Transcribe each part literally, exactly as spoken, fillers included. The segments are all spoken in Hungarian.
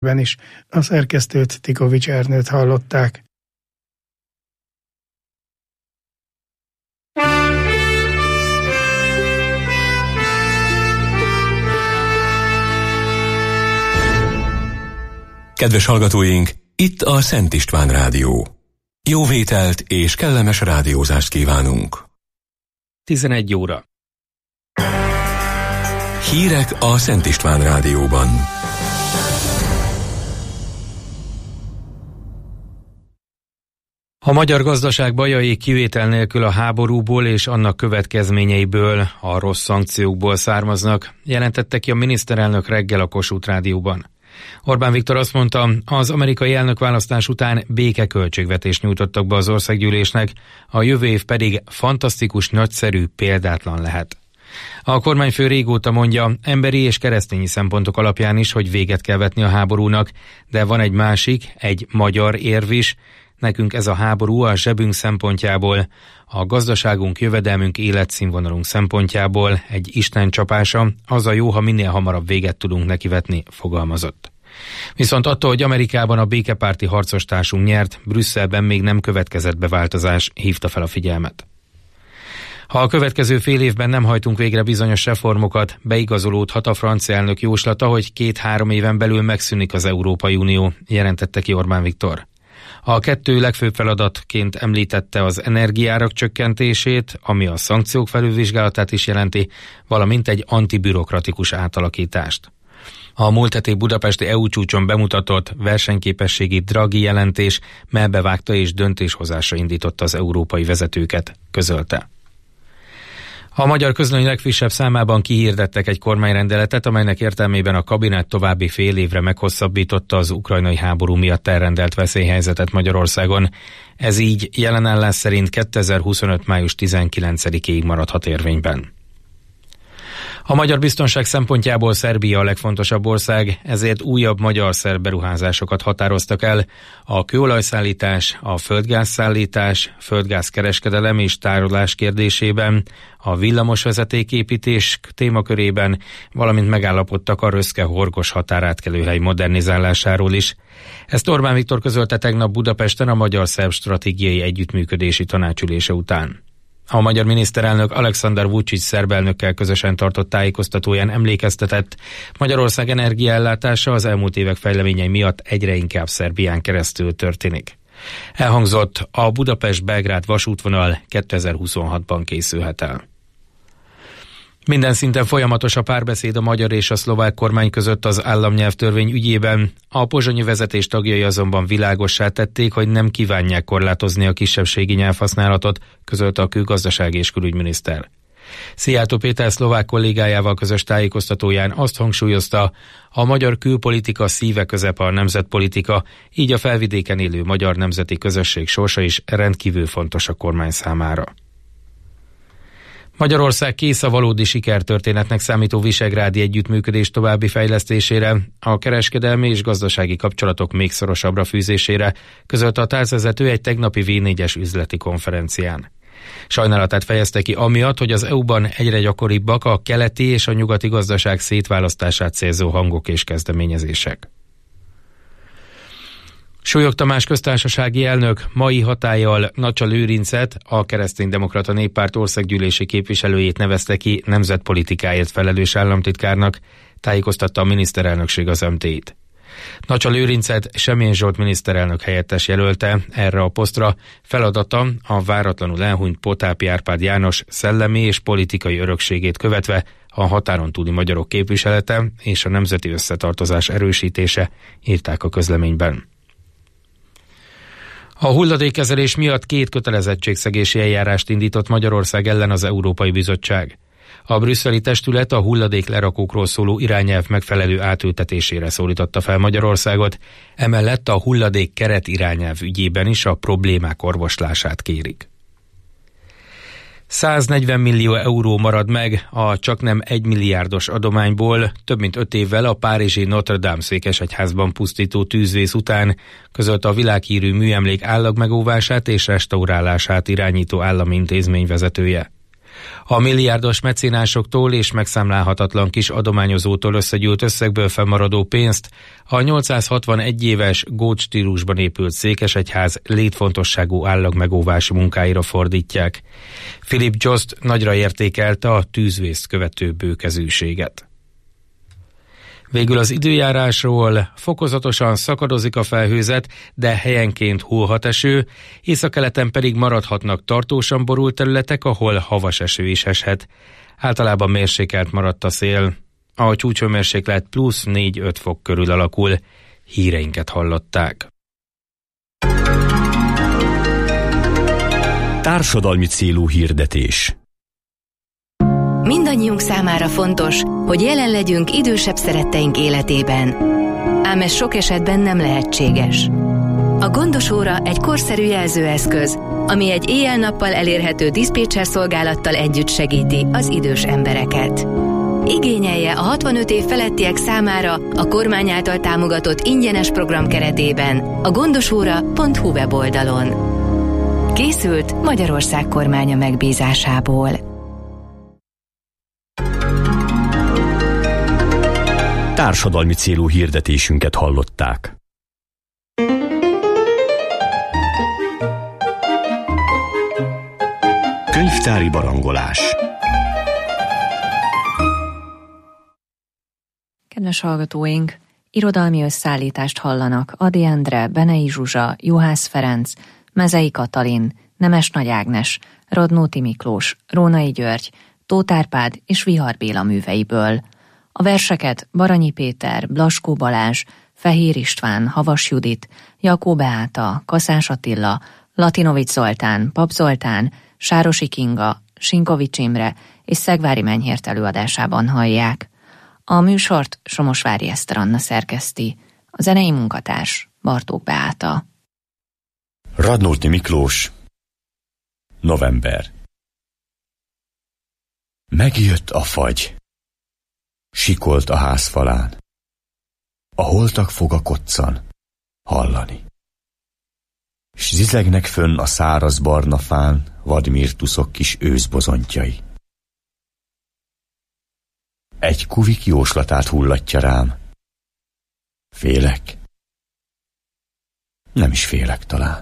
is. A szerkesztőt, Tikovics Ernőt hallották. Kedves hallgatóink, itt a Szent István Rádió. Jó vételt és kellemes rádiózást kívánunk. tizenegy óra. Hírek a Szent István Rádióban. A magyar gazdaság bajai kivétel nélkül a háborúból és annak következményeiből, a rossz szankciókból származnak, jelentette ki a miniszterelnök reggel a Kossuth Rádióban. Orbán Viktor azt mondta, az amerikai elnökválasztás után békeköltségvetést nyújtottak be az országgyűlésnek, a jövő év pedig fantasztikus, nagyszerű, példátlan lehet. A kormányfő régóta mondja, emberi és keresztényi szempontok alapján is, hogy véget kell vetni a háborúnak, de van egy másik, egy magyar érv is. Nekünk ez a háború a zsebünk szempontjából, a gazdaságunk, jövedelmünk, életszínvonalunk szempontjából egy Isten csapása, az a jó, ha minél hamarabb véget tudunk nekivetni, fogalmazott. Viszont attól, hogy Amerikában a békepárti harcostársunk nyert, Brüsszelben még nem következett be változás, hívta fel a figyelmet. Ha a következő fél évben nem hajtunk végre bizonyos reformokat, beigazolódhat a francia elnök jóslata, hogy két-három éven belül megszűnik az Európai Unió, jelentette ki Orbán Viktor. A kettő legfőbb feladatként említette az energiárak csökkentését, ami a szankciók felülvizsgálatát is jelenti, valamint egy antibürokratikus átalakítást. A múlt heti budapesti é u csúcson bemutatott versenyképességi Draghi jelentés mellbevágta és döntéshozásra indította az európai vezetőket, közölte. A magyar közlöny legfrissebb számában kihirdettek egy kormányrendeletet, amelynek értelmében a kabinet további fél évre meghosszabbította az ukrajnai háború miatt elrendelt veszélyhelyzetet Magyarországon. Ez így jelen állás szerint kétezer-huszonöt. május tizenkilencedikéig maradhat érvényben. A magyar biztonság szempontjából Szerbia a legfontosabb ország, ezért újabb magyar-szerb beruházásokat határoztak el. A kőolajszállítás, a földgázszállítás, földgázkereskedelem és tárolás kérdésében, a villamosvezetéképítés témakörében, valamint megállapodtak a Röszke-Horgos határátkelőhely modernizálásáról is. Ezt Orbán Viktor közölte tegnap Budapesten a Magyar-Szerb Stratégiai Együttműködési Tanácsülése után. A magyar miniszterelnök Alexander Vučić szerb elnökkel közösen tartott tájékoztatóján emlékeztetett, Magyarország energiaellátása az elmúlt évek fejleményei miatt egyre inkább Szerbián keresztül történik. Elhangzott, a Budapest-Belgrád vasútvonal kétezer-huszonhatban készülhet el. Minden szinten folyamatos a párbeszéd a magyar és a szlovák kormány között az államnyelvtörvény ügyében. A pozsonyi vezetés tagjai azonban világossá tették, hogy nem kívánják korlátozni a kisebbségi nyelvhasználatot, közölte a külgazdasági és külügyminiszter. Szijjártó Péter szlovák kollégájával közös tájékoztatóján azt hangsúlyozta, a magyar külpolitika szíve közepe a nemzetpolitika, így a felvidéken élő magyar nemzeti közösség sorsa is rendkívül fontos a kormány számára. Magyarország kész a valódi sikertörténetnek számító visegrádi együttműködés további fejlesztésére, a kereskedelmi és gazdasági kapcsolatok még szorosabbra fűzésére, közölte a tárcvezető egy tegnapi vé négyes üzleti konferencián. Sajnálatát fejezte ki amiatt, hogy az é u-ban egyre gyakoribbak a keleti és a nyugati gazdaság szétválasztását célzó hangok és kezdeményezések. Súlyog Tamás köztársasági elnök mai hatállyal Nacsa Lőrincet, a Kereszténydemokrata Néppárt országgyűlési képviselőjét nevezte ki nemzetpolitikáért felelős államtitkárnak, tájékoztatta a miniszterelnökség az em té i-t. Nacsa Lőrincet Semjén Zsolt miniszterelnök helyettes jelölte erre a posztra, feladata a váratlanul elhunyt Potápi Árpád János szellemi és politikai örökségét követve a határon túli magyarok képviselete és a nemzeti összetartozás erősítése, írták a közleményben. A hulladékkezelés miatt két kötelezettségszegési eljárást indított Magyarország ellen az Európai Bizottság. A brüsszeli testület a hulladék lerakókról szóló irányelv megfelelő átültetésére szólította fel Magyarországot, emellett a hulladék keret irányelv ügyében is a problémák orvoslását kérik. száznegyven millió euró marad meg a csaknem egymilliárdos adományból több mint öt évvel a párizsi Notre Dame székesegyházban pusztító tűzvész után, közölte a világhírű műemlék állagmegóvását és restaurálását irányító állami intézmény vezetője. A milliárdos mecénásoktól és megszámlálhatatlan kis adományozótól összegyűlt összegből fennmaradó pénzt a nyolcszázhatvanegy éves gót stílusban épült székesegyház létfontosságú állagmegóvási munkáira fordítják. Philip Jost nagyra értékelte a tűzvészt követő bőkezűséget. Végül az időjárásról: fokozatosan szakadozik a felhőzet, de helyenként hullhat eső, északkeleten pedig maradhatnak tartósan borult területek, ahol havas eső is eshet. Általában mérsékelt maradt a szél. A csúcshőmérséklet plusz négy-öt fok körül alakul. Híreinket hallották. Társadalmi célú hirdetés. Mindannyiunk számára fontos, hogy jelen legyünk idősebb szeretteink életében. Ám ez sok esetben nem lehetséges. A Gondos óra egy korszerű jelzőeszköz, ami egy éjjel-nappal elérhető diszpécser szolgálattal együtt segíti az idős embereket. Igényelje a hatvanöt év felettiek számára a kormány által támogatott ingyenes program keretében a gondosóra pont hu weboldalon. Készült Magyarország kormánya megbízásából. Társadalmi célú hirdetésünket hallották. Könyvtári barangolás. Kedves hallgatóink, irodalmi összeállítást hallanak Ady Endre, Benei Zsuzsa, Juhász Ferenc, Mezei Katalin, Nemes Nagy Ágnes, Radnóti Miklós, Rónai György, Tóth Árpád és Vihar Béla műveiből. A verseket Baranyi Péter, Blaskó Balázs, Fehér István, Havas Judit, Jakó Beáta, Kaszás Attila, Latinovics Zoltán, Pap Zoltán, Sárosi Kinga, Sinkovics Imre és Szegvári Menyhért előadásában hallják. A műsort Somosvári Eszter Anna szerkeszti, a zenei munkatárs Bartók Beáta. Radnóti Miklós. November. Megjött a fagy. Sikolt a ház falán. A holtak foga koccan, hallani. S zizegnek fönn a száraz barna fán vadmirtuszok kis őszbozontjai. Egy kuvik jóslatát hullatja rám. Félek? Nem is félek talán.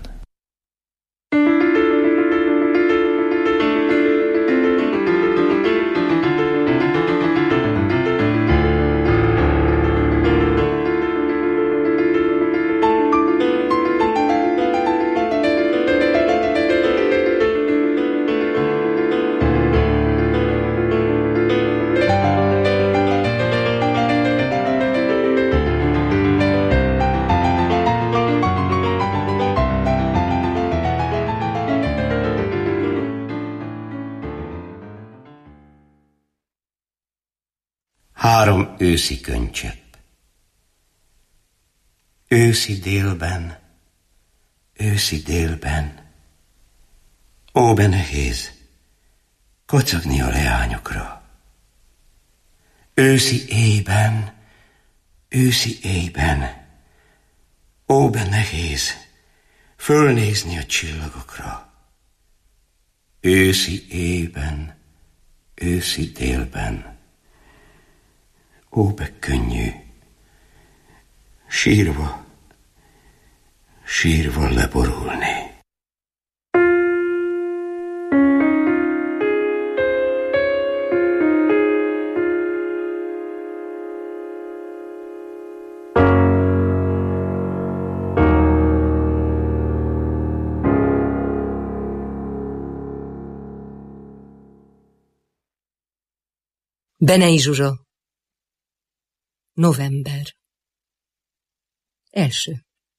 Három őszi könycsepp. Őszi délben, őszi délben. Ó, be nehéz kocogni a leányokra. Őszi éjben, őszi éjben. Ó, be nehéz fölnézni a csillagokra. Őszi éjben, őszi délben. Ó, be könnyű, sírva, sírva leborulni. Benei Zsuzsa. November. Első.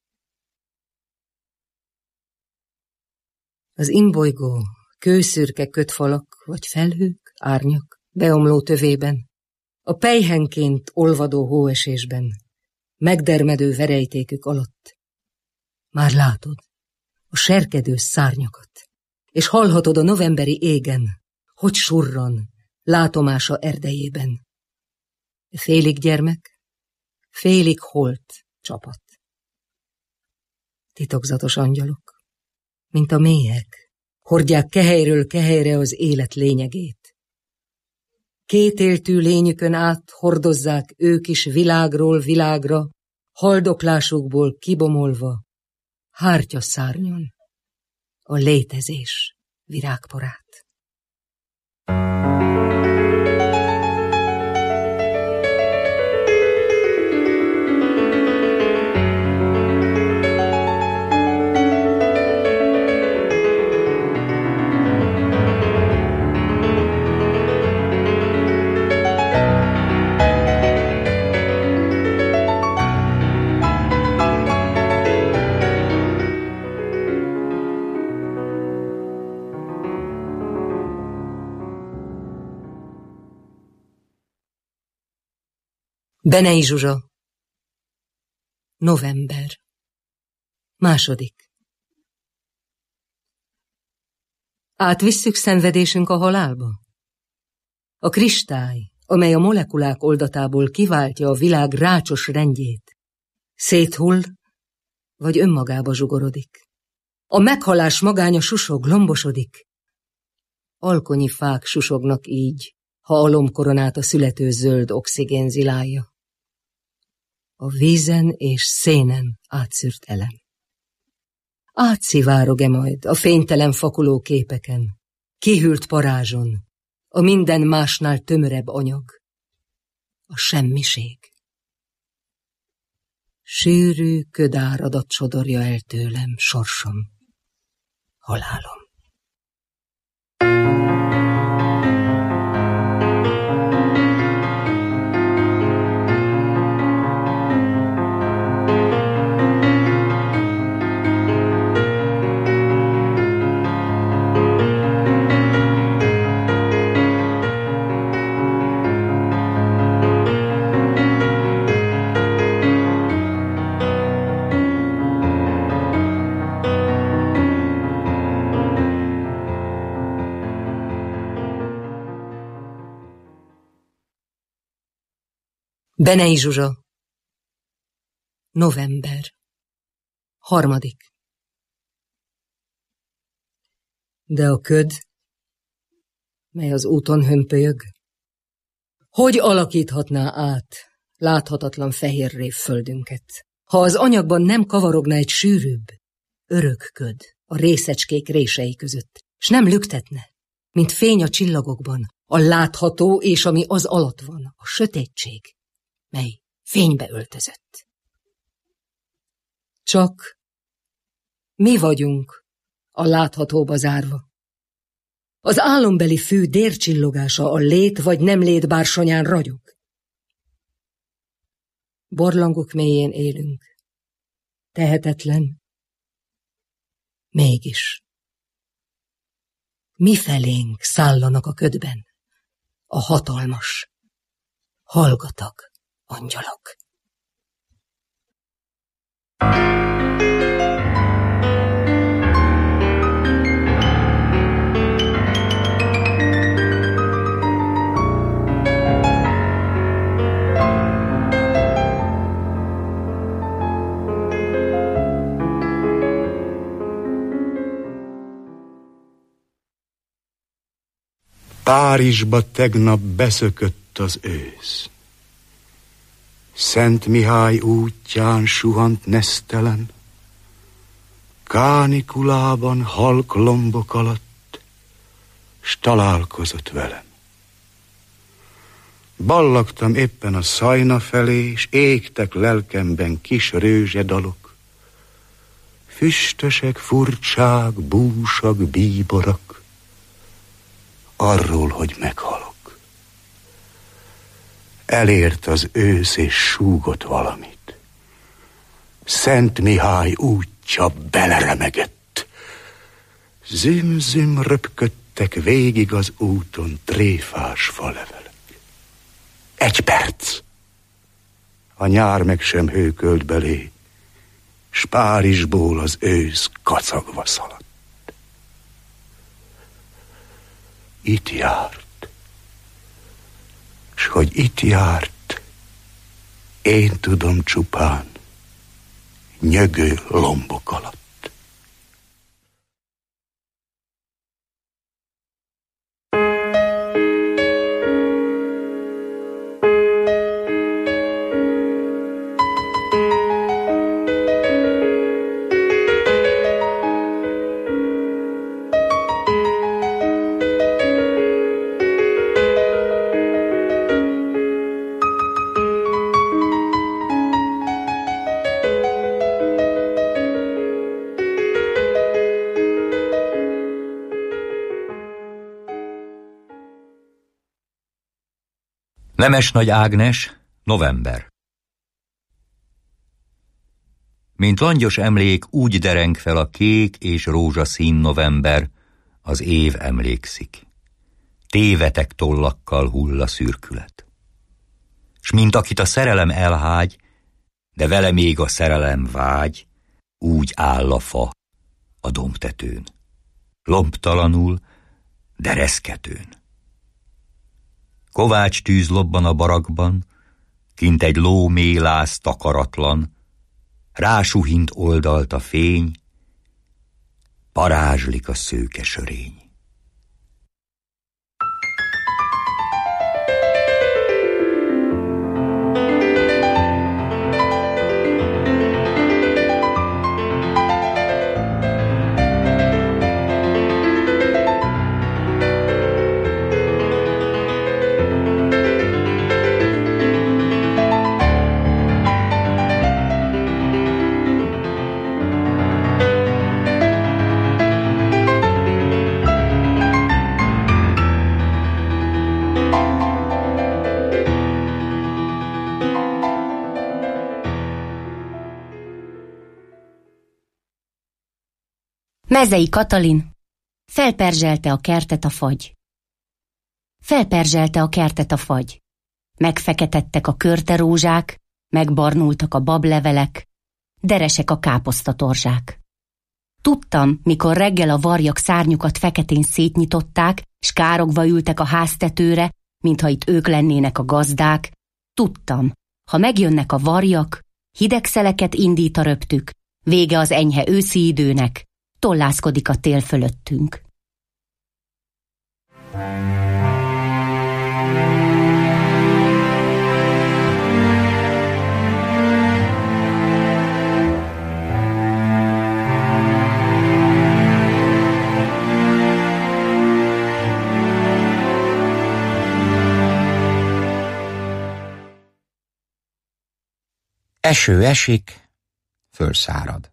Az imbolygó, kőszürke kötfalak, vagy felhők, árnyak, beomló tövében, a pelyhenként olvadó hóesésben, megdermedő verejtékük alatt. Már látod a serkedő szárnyakat, és hallhatod a novemberi égen, hogy surran látomása erdejében. Félig gyermek, félig holt csapat. Titokzatos angyalok, mint a méhek, hordják kehelyről kehelyre az élet lényegét. Kétéltű lényükön át hordozzák ők is világról világra, haldoklásukból kibomolva, hártyaszárnyon a létezés virágporát. Benei Zsuzsa. November. Második. Átvisszük szenvedésünk a halálba? A kristály, amely a molekulák oldatából kiváltja a világ rácsos rendjét, széthull, vagy önmagába zsugorodik. A meghalás magánya susog, lombosodik. Alkonyi fák susognak így, ha a lombkoronát a születő zöld oxigén zilálja. A vízen és szénen átszűrt elem. Átszivárog-e majd a fénytelen fakuló képeken, kihűlt parázson, a minden másnál tömörebb anyag, a semmiség. Sűrű ködáradat sodorja el tőlem sorsom, halálom. Benei Zsuzsa. November. Harmadik. De a köd, mely az úton hömpölyög, hogy alakíthatná át láthatatlan fehérré földünket, ha az anyagban nem kavarogna egy sűrűbb, örök köd a részecskék rései között, s nem lüktetne, mint fény a csillagokban, a látható és ami az alatt van, a sötétség, mely fénybe öltözött. Csak mi vagyunk a láthatóba zárva. Az álombeli fű dércsillogása a lét vagy nem lét bársonyán ragyog. Barlangok mélyén élünk. Tehetetlen. Mégis. Mifelénk szállanak a ködben a hatalmas, hallgatag angyalok. Párizsba tegnap beszökött az ősz. Szent Mihály útján suhant nesztelen, kánikulában halk lombok alatt, s találkozott velem. Ballagtam éppen a Szajna felé, s égtek lelkemben kis rőzsedalok, füstösek, furcsák, búsak, bíborak, arról, hogy meghalok. Elért az ősz és súgott valamit. Szent Mihály útja beleremegett. Züm-züm röpködtek végig az úton tréfás falevelek. Egy perc. A nyár meg sem hőkölt belé, s Párizsból az ősz kacagva szaladt. Itt járt, s hogy itt járt, én tudom csupán, nyögő lombok alatt. Nemesnagy Ágnes, november. Mint langyos emlék, úgy dereng fel a kék és rózsaszín november, az év emlékszik. Tévetek tollakkal hull a szürkület. S mint akit a szerelem elhágy, de vele még a szerelem vágy, úgy áll a fa a dombtetőn. Lombtalanul, de reszketőn. Kovács tűz lobban a barakban, kint egy ló mélász takaratlan, rásuhint oldalt a fény, parázslik a szőke sörény. Mezei Katalin. Felperzselte a kertet a fagy. Felperzselte a kertet a fagy. Megfeketettek a körterózsák, megbarnultak a bablevelek, deresek a káposztatorzsák. Tudtam, mikor reggel a varjak szárnyukat feketén szétnyitották, s károgva ültek a háztetőre, mintha itt ők lennének a gazdák. Tudtam, ha megjönnek a varjak, hideg szeleket indít a röptük, vége az enyhe őszi időnek, tollászkodik a tél fölöttünk. Eső esik, fölszárad.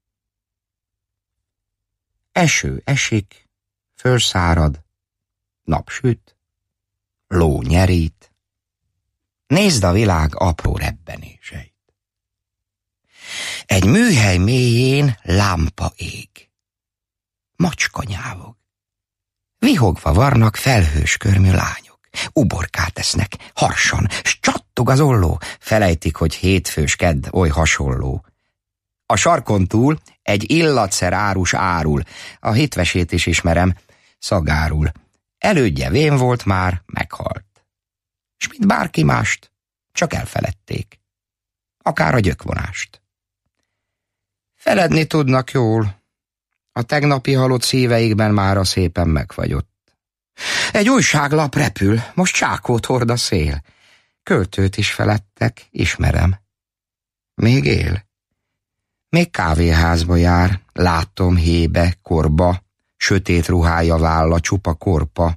Eső esik, fölszárad, nap süt, ló nyerít. Nézd a világ apró rebbenéseit. Egy műhely mélyén lámpa ég. Macska nyávog. Vihogva varnak felhős körmű lányok. Uborkát esznek, harsan, s csattog az olló. Felejtik, hogy hétfős kedd oly hasonló. A sarkon túl egy illatszer árus árul, a hitvesét is ismerem, szagárul. Elődje vén volt már, meghalt. S mint bárki mást, csak elfeledték. Akár a gyökvonást. Feledni tudnak jól, a tegnapi halott szíveikben mára szépen megfagyott. Egy újságlap repül, most csákót hord a szél. Költőt is feledtek, ismerem. Még él. Még kávéházba jár, látom hébe, korba, sötét ruhája válla, csupa korpa.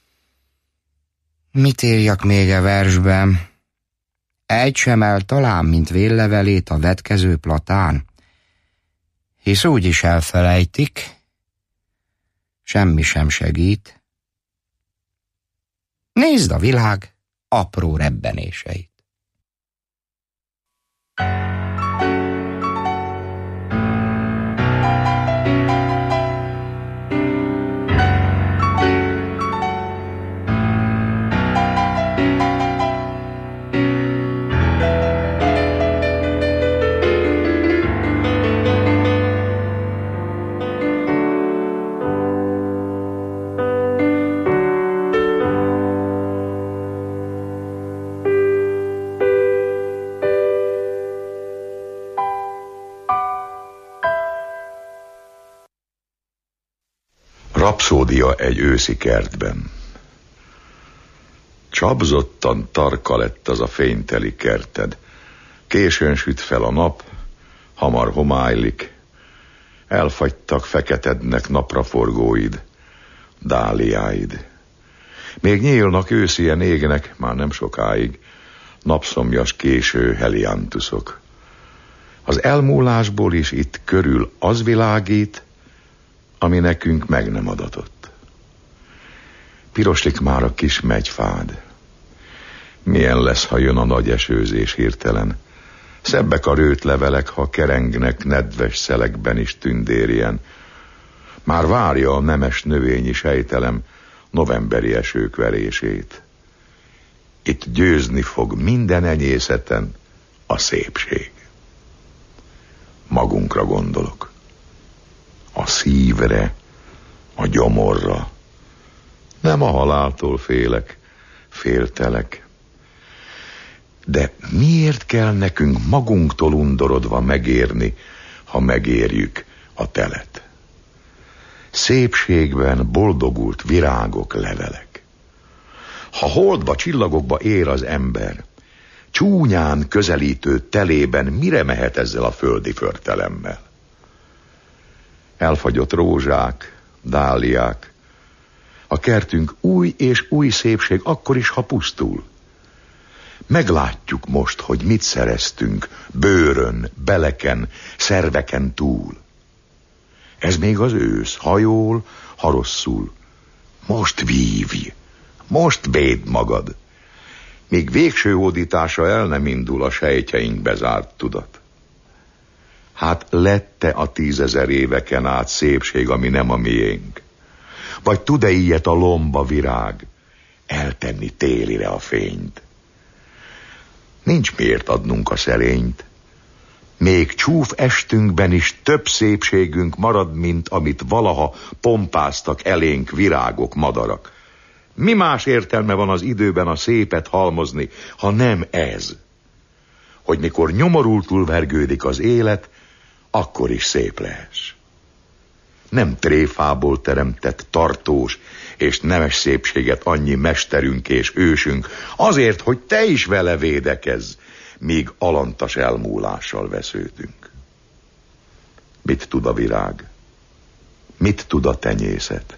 Mit írjak még e versben? Egy sem el talán, mint véllevelét a vetkező platán. Hisz úgy is elfelejtik, semmi sem segít. Nézd a világ apró rebbenéseit. Rapszódia egy őszi kertben. Csapzottan tarka lett az a fényteli kerted. Későn süt fel a nap, hamar homálylik. Elfagytak feketednek napraforgóid, dáliáid. Még nyílnak őszien égnek, már nem sokáig, napszomjas késő heliantuszok. Az elmúlásból is itt körül az világít, ami nekünk meg nem adatott. Piroslik már a kis megyfád. Milyen lesz, ha jön a nagy esőzés hirtelen? Szebbek a rőtlevelek, ha kerengnek nedves szelekben is tündérjen. Már várja a nemes növényi sejtelem novemberi esők verését. Itt győzni fog minden enyészeten a szépség. Magunkra gondolok. A szívre, a gyomorra. Nem a haláltól félek, féltelek. De miért kell nekünk magunktól undorodva megérni, ha megérjük a telet? Szépségben boldogult virágok, levelek. Ha holdba, csillagokba ér az ember, csúnyán közelítő telében mire mehet ezzel a földi förtelemmel? Elfagyott rózsák, dáliák. A kertünk új és új szépség akkor is, ha pusztul. Meglátjuk most, hogy mit szereztünk bőrön, beleken, szerveken túl. Ez még az ősz, ha jól, ha rosszul. Most vívj, most védd magad, míg végső hódítása el nem indul a sejtjeink bezárt tudat. Hát lette a tízezer éveken át szépség, ami nem a miénk? Vagy tud-e ilyet a lomba virág eltenni télire a fényt? Nincs miért adnunk a szerényt. Még csúf estünkben is több szépségünk marad, mint amit valaha pompáztak elénk virágok, madarak. Mi más értelme van az időben a szépet halmozni, ha nem ez? Hogy mikor nyomorultul vergődik az élet, akkor is szép lehess. Nem tréfából teremtett tartós és nemes szépséget annyi mesterünk és ősünk, azért, hogy te is vele védekezz, míg alantas elmúlással vesződünk. Mit tud a virág? Mit tud a tenyészet?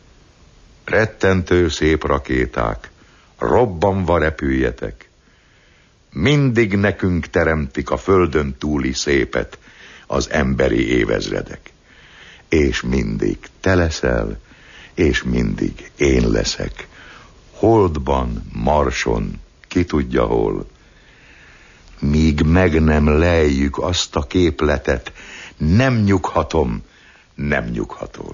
Rettentő szép rakéták, robbanva repüljetek. Mindig nekünk teremtik a földön túli szépet az emberi évezredek. És mindig te leszel, és mindig én leszek. Holdban, Marson, ki tudja hol. Míg meg nem lejjük azt a képletet, nem nyughatom, nem nyughatol.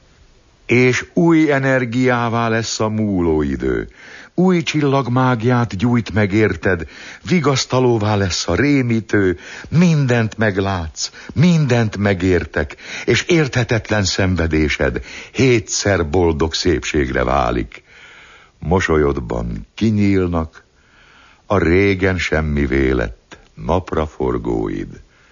És új energiává lesz a múló idő. Új csillagmágiát gyújt meg érted, vigasztalóvá lesz a rémítő, mindent meglátsz, mindent megértek, és érthetetlen szenvedésed hétszer boldog szépségre válik. Mosolyodban kinyílnak a régen semmivé lett napraforgóid.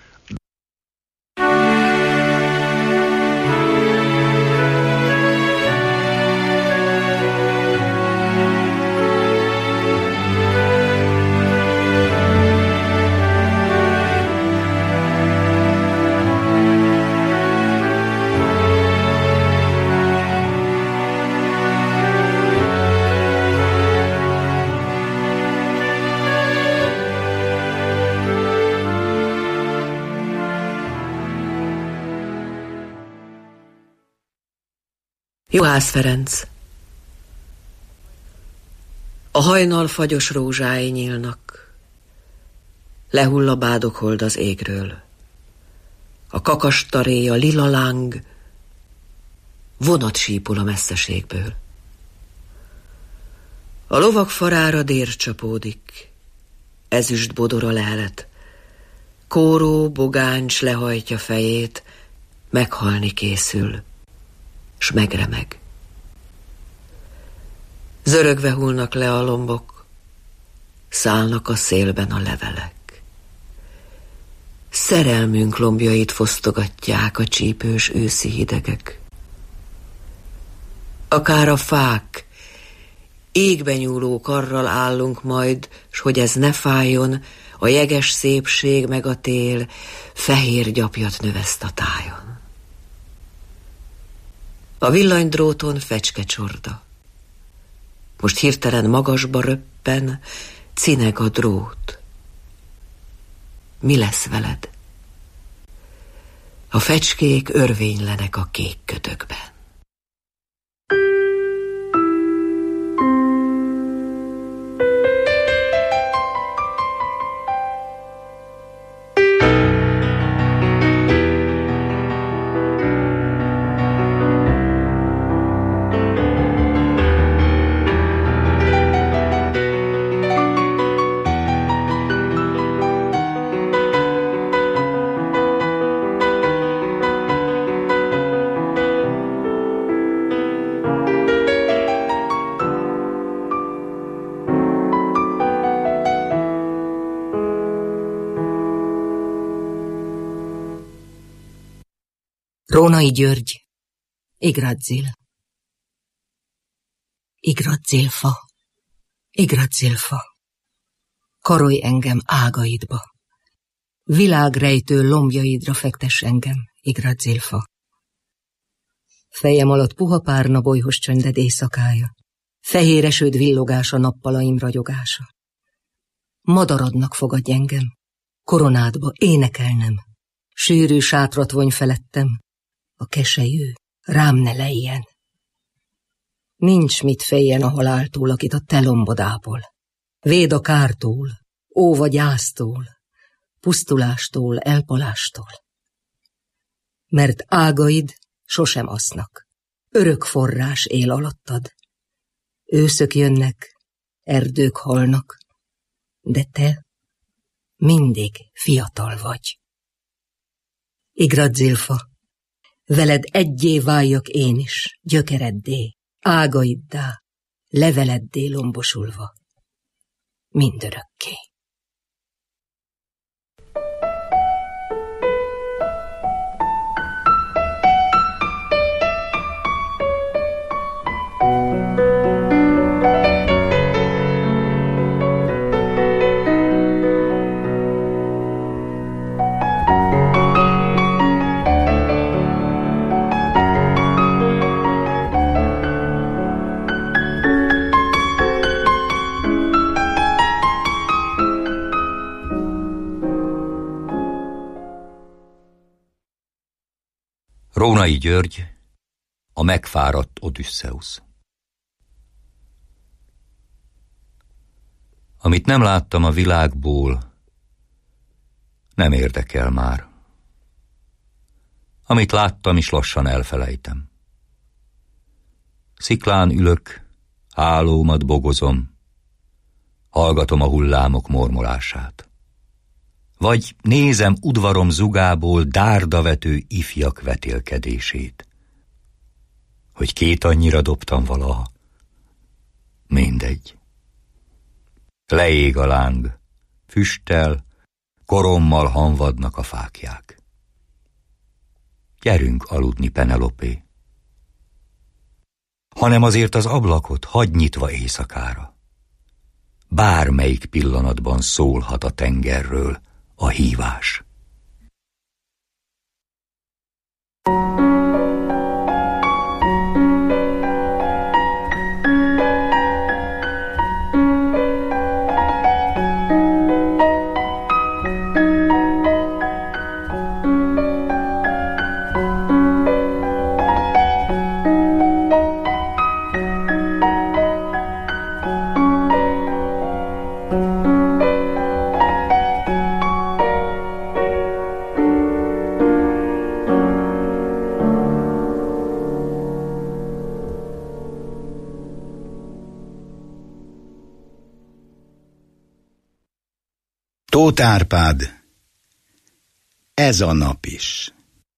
Juhász Ferenc. A hajnal fagyos rózsái nyílnak, lehull a bádoghold az égről. A kakastaré, a lila láng, vonat sípul a messzeségből. A lovak farára dér csapódik, ezüst bodor a lehelet. Kóró bogáncs lehajtja fejét, meghalni készül, s megremeg. Zörögve hullnak le a lombok, szállnak a szélben a levelek. Szerelmünk lombjait fosztogatják a csípős őszi hidegek. Akár a fák, égbe nyúló karral állunk majd, s hogy ez ne fájjon, a jeges szépség meg a tél fehér gyapjat növeszt a tájon. A villanydróton fecskecsorda. Most hirtelen magasba röppen, cineg a drót. Mi lesz veled? A fecskék örvénylenek a kék kötökben. Rónai György, Igradzil. Igradzilfa, Igradzilfa, karolj engem ágaidba, világrejtő lombjaidra fektess engem, Igradzilfa. Fejem alatt puha párna bolyhos csönded éjszakája, fehér esőd villogása, nappalaim ragyogása. Madaradnak fogadj engem, koronádba énekelnem, sűrű sátrat vonj felettem, a keselyű rám ne lejjen. Nincs mit féljen a haláltól, akit a te lombod ápol. Véd a kártól, óva gyásztól, pusztulástól, elpalástól. Mert ágaid sosem asznak, örök forrás él alattad. Őszök jönnek, erdők halnak, de te mindig fiatal vagy. Igradzilfa, veled egyé váljak én is, gyökereddé, ágaiddá, leveleddé lombosulva, mindörökké. Rónai György, a megfáradt Odüsszeusz. Amit nem láttam a világból, nem érdekel már. Amit láttam is lassan elfelejtem. Sziklán ülök, hálómat bogozom, hallgatom a hullámok mormolását. Vagy nézem udvarom zugából dárdavető ifjak vetélkedését. Hogy két annyira dobtam valaha. Mindegy. Leég a láng, füsttel, korommal hanvadnak a fáklyák. Gyerünk aludni, Penelopé. Hanem azért az ablakot hagy nyitva éjszakára. Bármelyik pillanatban szólhat a tengerről a hívás. Tóth Árpád, ez a nap is.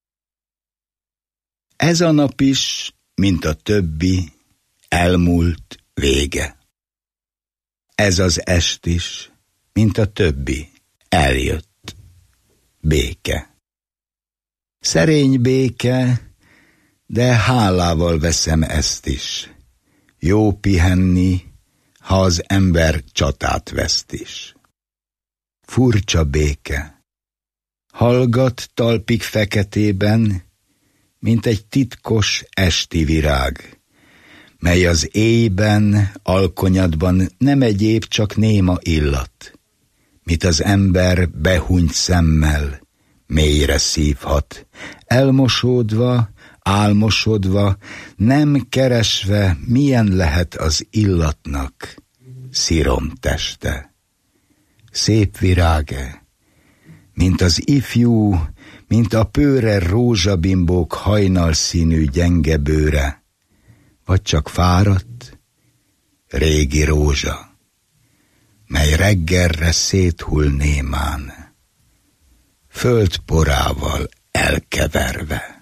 Ez a nap is, mint a többi, elmúlt, vége. Ez az est is, mint a többi, eljött, béke. Szerény béke, de hálával veszem ezt is. Jó pihenni, ha az ember csatát veszt is. Furcsa béke. Hallgat talpig feketében, mint egy titkos esti virág, mely az éjben, alkonyatban nem egyéb, csak néma illat, mit az ember behúnyt szemmel mélyre szívhat, elmosódva, álmosodva, nem keresve, milyen lehet az illatnak szirom teste. Szép viráge, mint az ifjú, mint a pőre rózsabimbók hajnalszínű gyenge bőre, vagy csak fáradt, régi rózsa, mely reggelre széthull némán, földporával elkeverve.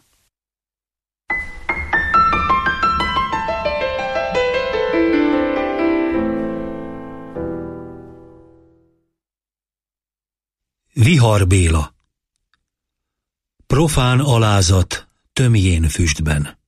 Vihar Béla. Profán alázat tömjén füstben.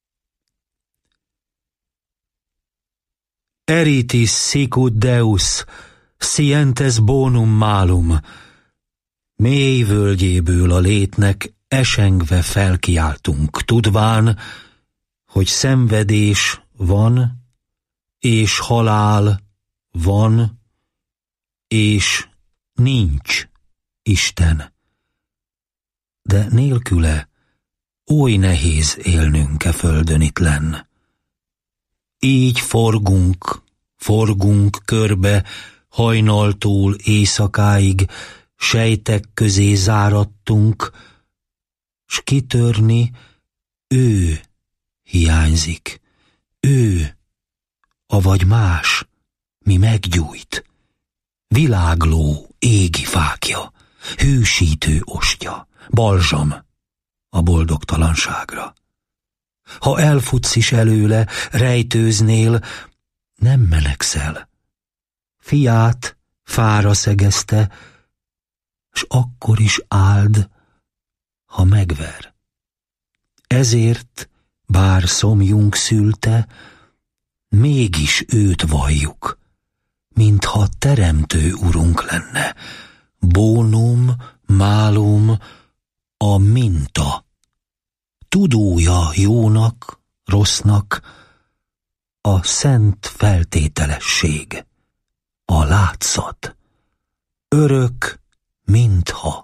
Eritis sicut Deus, scientes bonum malum. Mély völgyéből a létnek esengve felkiáltunk, tudván, hogy szenvedés van, és halál van, és nincs Isten. De nélküle oly nehéz élnünk e földön itt lenn. Így forgunk, forgunk körbe hajnaltól éjszakáig, sejtek közé záradtunk, s kitörni ő hiányzik. Ő, avagy más, mi meggyújt. Világló égi fákja, hűsítő ostya, balzsam a boldogtalanságra. Ha elfutsz is előle, rejtőznél, nem melegszel. Fiát fára szegezte, s akkor is áld, ha megver. Ezért, bár szomjunk szülte, mégis őt valljuk, mintha teremtő urunk lenne. Bónum, málum, a minta. Tudója jónak, rossznak, a szent feltételesség, a látszat, örök, mintha.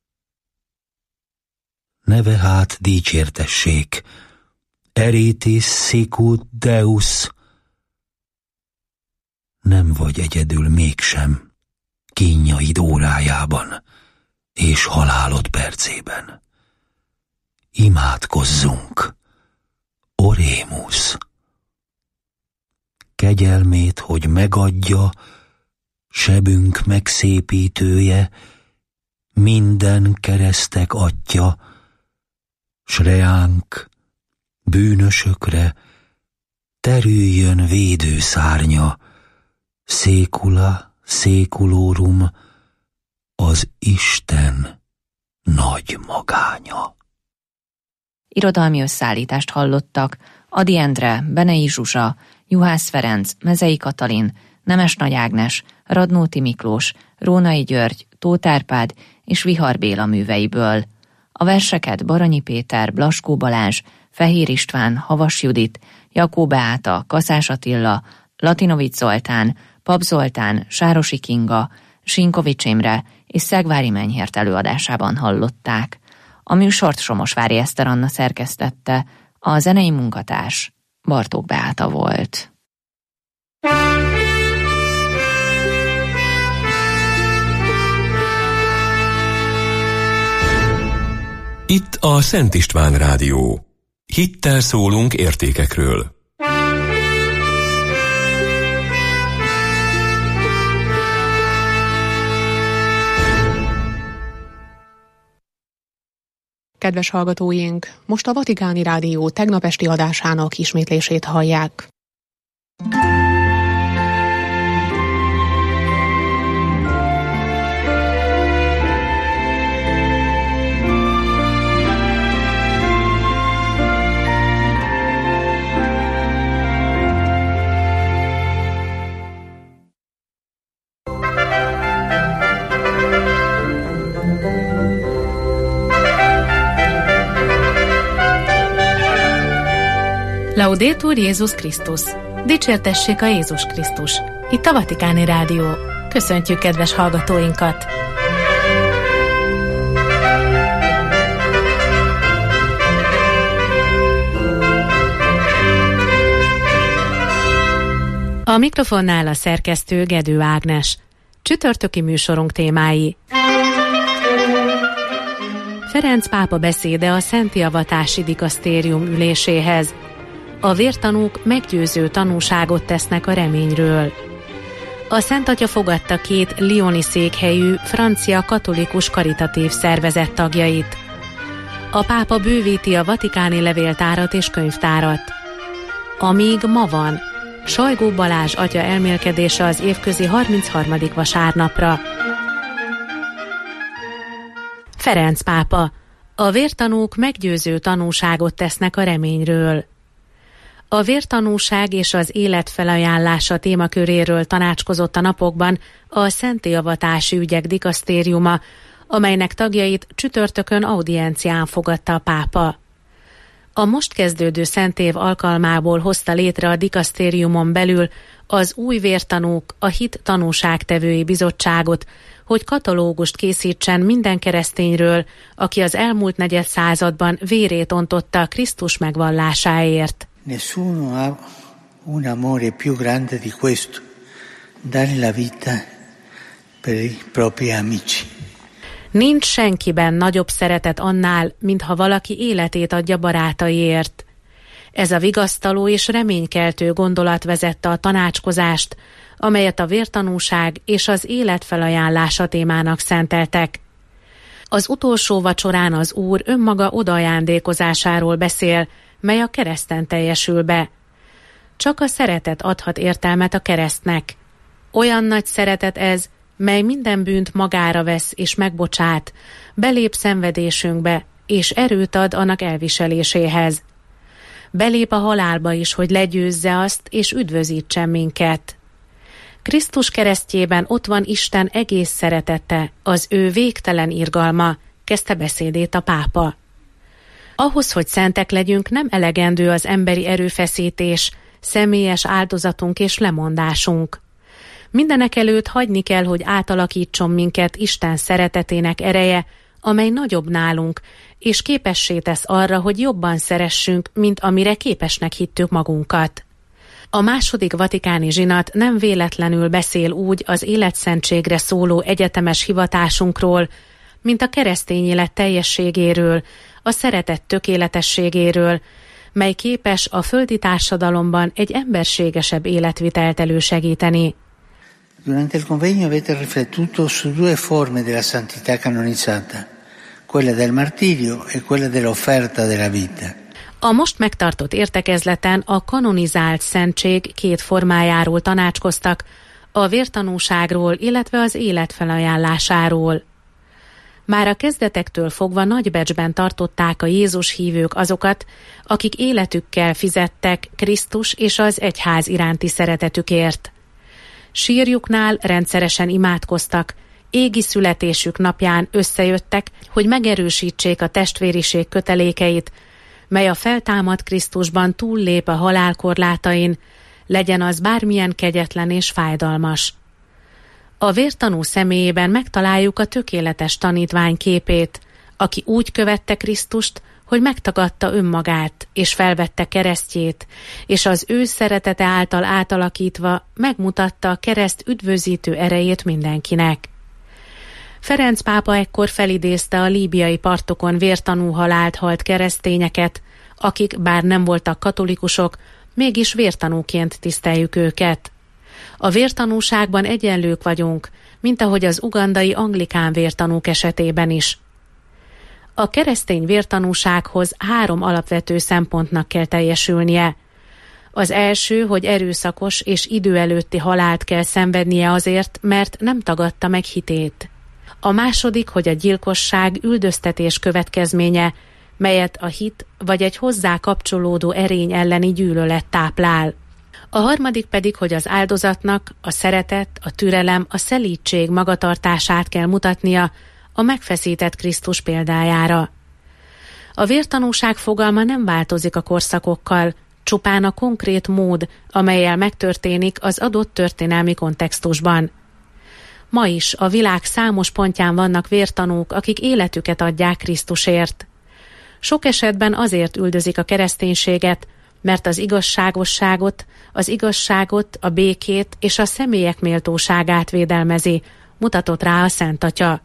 Neve hát dicsértessék, Eritis sicut Deus. Nem vagy egyedül mégsem, kínjaid órájában és halálod percében. Imádkozzunk, orémus. Kegyelmét, hogy megadja, sebünk megszépítője, minden keresztek atya, s reánk, bűnösökre terüljön védőszárnya, sécula séculorum, az Isten nagy magánya. Irodalmi összeállítást hallottak Ady Endre, Benei Zsuzsa, Juhász Ferenc, Mezei Katalin, Nemes Nagy Ágnes, Radnóti Miklós, Rónai György, Tóth Árpád és Vihar Béla műveiből. A verseket Baranyi Péter, Blaskó Balázs, Fehér István, Havas Judit, Jakó Beáta, Kaszás Attila, Latinovics Zoltán, Pap Zoltán, Sárosi Kinga, Sinkovics Imre és Szegvári Menyhért előadásában hallották. A műsort Somosvári Eszter Anna szerkesztette, a zenei munkatárs Bartók Beáta volt. Itt a Szent István Rádió. Hittel szólunk értékekről. Kedves hallgatóink, most a Vatikáni Rádió tegnap esti adásának ismétlését hallják. Laudetur Jézus Krisztus! Dicsértessék a Jézus Krisztus! Itt a Vatikáni Rádió. Köszöntjük kedves hallgatóinkat! A mikrofonnál a szerkesztő Gedő Ágnes. Csütörtöki műsorunk témái. Ferenc pápa beszéde a Szenti Avatási Dikasztérium üléséhez. A vértanúk meggyőző tanúságot tesznek a reményről. A Szent Atya fogadta két lyoni székhelyű francia katolikus karitatív szervezet tagjait. A pápa bővíti a vatikáni levéltárat és könyvtárat. Amíg ma van, Sajgó Balázs atya elmélkedése az évközi harmincharmadik vasárnapra. Ferenc pápa. A vértanúk meggyőző tanúságot tesznek a reményről. A vértanúság és az élet felajánlása témaköréről tanácskozott a napokban a Szentélyavatási Ügyek Dikasztériuma, amelynek tagjait csütörtökön audiencián fogadta a pápa. A most kezdődő szentév alkalmából hozta létre a dikasztériumon belül az új vértanúk, a hit tanúságtevői bizottságot, hogy katalógust készítsen minden keresztényről, aki az elmúlt negyed században vérét ontotta Krisztus megvallásáért. Nessuno ha un amore più grande di questo, dare la vita per i propri amici. Nincs senkiben nagyobb szeretet annál, mintha valaki életét adja barátaiért. Ez a vigasztaló és reménykeltő gondolat vezette a tanácskozást, amelyet a vértanúság és az élet felajánlása témának szenteltek. Az utolsó vacsorán az Úr önmaga odaajándékozásáról beszél, mely a kereszten teljesül be. Csak a szeretet adhat értelmet a keresztnek. Olyan nagy szeretet ez, mely minden bűnt magára vesz és megbocsát, belép szenvedésünkbe, és erőt ad annak elviseléséhez. Belép a halálba is, hogy legyőzze azt, és üdvözítsen minket. Krisztus keresztjében ott van Isten egész szeretete, az ő végtelen irgalma, kezdte beszédét a pápa. Ahhoz, hogy szentek legyünk, nem elegendő az emberi erőfeszítés, személyes áldozatunk és lemondásunk. Mindenek előtt hagyni kell, hogy átalakítson minket Isten szeretetének ereje, amely nagyobb nálunk, és képessé tesz arra, hogy jobban szeressünk, mint amire képesnek hittük magunkat. A második vatikáni zsinat nem véletlenül beszél úgy az életszentségre szóló egyetemes hivatásunkról, mint a keresztény élet teljességéről, a szeretet tökéletességéről, mely képes a földi társadalomban egy emberségesebb életvitelt elősegíteni. Durante il convegno avete riflettuto su due forme della santità canonizzata, quella del martirio e quella dell'offerta della vita. A most megtartott értekezleten a kanonizált szentség két formájáról tanácskoztak, a vértanúságról, illetve az élet felajánlásáról. Már a kezdetektől fogva nagy becsben tartották a Jézus hívők azokat, akik életükkel fizettek Krisztus és az egyház iránti szeretetükért. Sírjuknál rendszeresen imádkoztak, égi születésük napján összejöttek, hogy megerősítsék a testvériség kötelékeit, mely a feltámadt Krisztusban túllép a halál korlátain, legyen az bármilyen kegyetlen és fájdalmas. A vértanú személyében megtaláljuk a tökéletes tanítvány képét, aki úgy követte Krisztust, hogy megtagadta önmagát, és felvette keresztjét, és az ő szeretete által átalakítva megmutatta a kereszt üdvözítő erejét mindenkinek. Ferenc pápa ekkor felidézte a líbiai partokon vértanú halált halt keresztényeket, akik bár nem voltak katolikusok, mégis vértanúként tiszteljük őket. A vértanúságban egyenlők vagyunk, mint ahogy az ugandai anglikán vértanúk esetében is. A keresztény vértanúsághoz három alapvető szempontnak kell teljesülnie. Az első, hogy erőszakos és idő előtti halált kell szenvednie azért, mert nem tagadta meg hitét. A második, hogy a gyilkosság üldöztetés következménye, melyet a hit vagy egy hozzá kapcsolódó erény elleni gyűlölet táplál. A harmadik pedig, hogy az áldozatnak a szeretet, a türelem, a szelídség magatartását kell mutatnia a megfeszített Krisztus példájára. A vértanúság fogalma nem változik a korszakokkal, csupán a konkrét mód, amellyel megtörténik az adott történelmi kontextusban. Ma is a világ számos pontján vannak vértanúk, akik életüket adják Krisztusért. Sok esetben azért üldözik a kereszténységet, mert az igazságosságot, az igazságot, a békét és a személyek méltóságát védelmezi, mutatott rá a Szent Atya.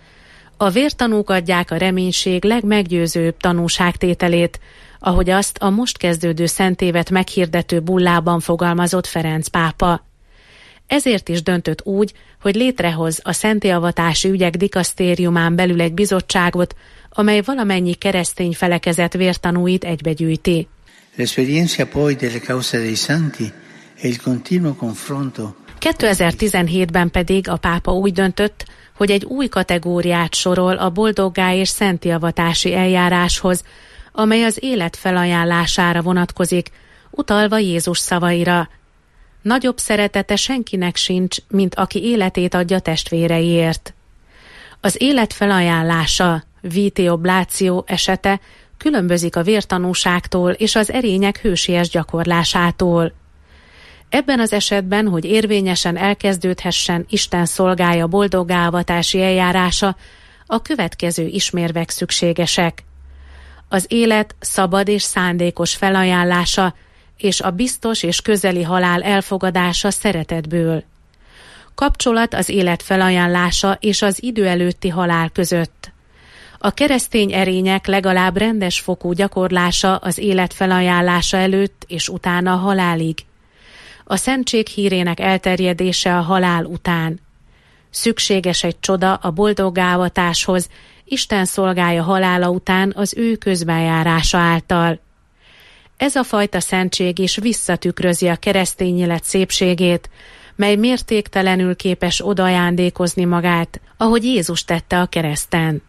A vértanúk adják a reménység legmeggyőzőbb tanúságtételét, ahogy azt a most kezdődő szentévet meghirdető bullában fogalmazott Ferenc pápa. Ezért is döntött úgy, hogy létrehoz a Szentélyavatási Ügyek Dikasztériumán belül egy bizottságot, amely valamennyi keresztény felekezet vértanúit egybegyűjti. L'esperienza poi delle cause dei santi e il continuo confronto. kétezer-tizenhétben pedig a pápa úgy döntött, hogy egy új kategóriát sorol a boldoggá és szenttiavatási eljáráshoz, amely az élet felajánlására vonatkozik, utalva Jézus szavaira. Nagyobb szeretete senkinek sincs, mint aki életét adja testvéreiért. Az élet felajánlása, vitiobláció esete különbözik a vértanúságtól és az erények hősies gyakorlásától. Ebben az esetben, hogy érvényesen elkezdődhessen Isten szolgája boldoggávatási eljárása, a következő ismérvek szükségesek. Az élet szabad és szándékos felajánlása, és a biztos és közeli halál elfogadása szeretetből. Kapcsolat az élet felajánlása és az idő előtti halál között. A keresztény erények legalább rendes fokú gyakorlása az élet felajánlása előtt és utána a halálig. A szentség hírének elterjedése a halál után. Szükséges egy csoda a boldoggávatáshoz, Isten szolgája halála után az ő közbenjárása által. Ez a fajta szentség is visszatükrözi a keresztény élet szépségét, mely mértéktelenül képes odaajándékozni magát, ahogy Jézus tette a kereszten.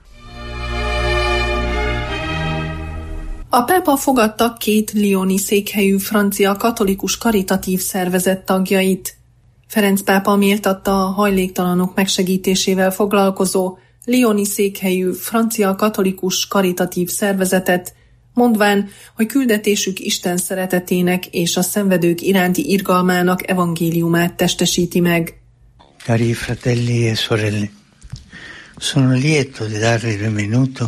A pápa fogadta két lyoni székhelyű francia katolikus karitatív szervezet tagjait. Ferenc pápa méltatta a hajléktalanok megsegítésével foglalkozó lyoni székhelyű francia katolikus karitatív szervezetet, mondván, hogy küldetésük Isten szeretetének és a szenvedők iránti irgalmának evangéliumát testesíti meg. Cari fratelli e sorelle, sono lieto di darvi il benvenuto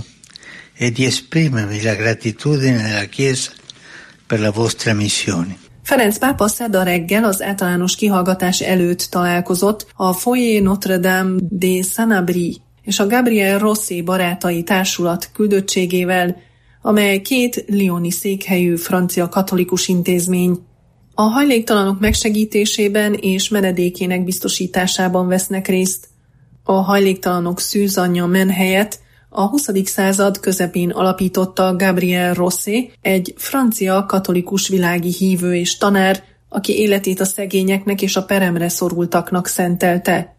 e di esprimervi la gratitudine della Chiesa per la vostra missione. Ferenc pápa szerda reggel az általános kihallgatás előtt találkozott a Foyer Notre-Dame de Saint-Abri és a Gabriel Rossi barátai társulat küldöttségével, amely két lyoni székhelyű francia katolikus intézmény. A hajléktalanok megsegítésében és menedékének biztosításában vesznek részt. A hajléktalanok szűzanyja menhelyet a huszadik század közepén alapította Gabriel Rossi, egy francia katolikus világi hívő és tanár, aki életét a szegényeknek és a peremre szorultaknak szentelte.